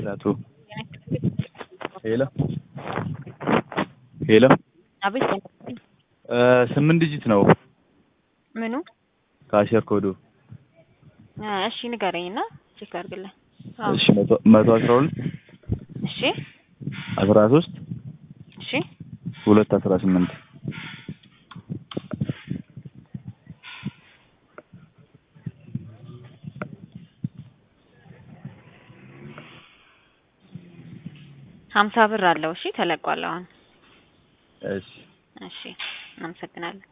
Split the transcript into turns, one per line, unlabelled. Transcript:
አቶ ሄሎ ሄሎ
አቤት
8 ዲጂት ነው
ምኑ
ካሸር ኮዱ
እሺ ንገረኝና ቼክ አድርግልኝ
እሺ 112
እሺ
13
እሺ
218
50 ብር አለው እሺ ተለቋል አሁን
እሺ
እሺ እናመሰግናለን